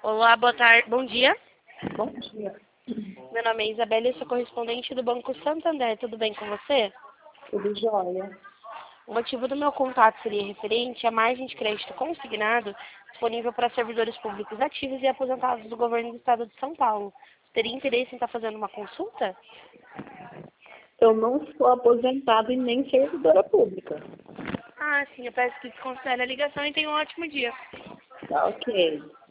Olá, boa tarde, bom dia. Bom dia. Meu nome é Isabela e sou correspondente do Banco Santander. Tudo bem com você? Tudo jóia. O motivo do meu contato seria referente à margem de crédito consignado disponível para servidores públicos ativos e aposentados do governo do estado de São Paulo. Teria interesse em estar fazendo uma consulta? Eu não sou aposentada e nem servidora pública. Ah, sim, eu peço que desconsidere a ligação e tenha um ótimo dia. Tá ok.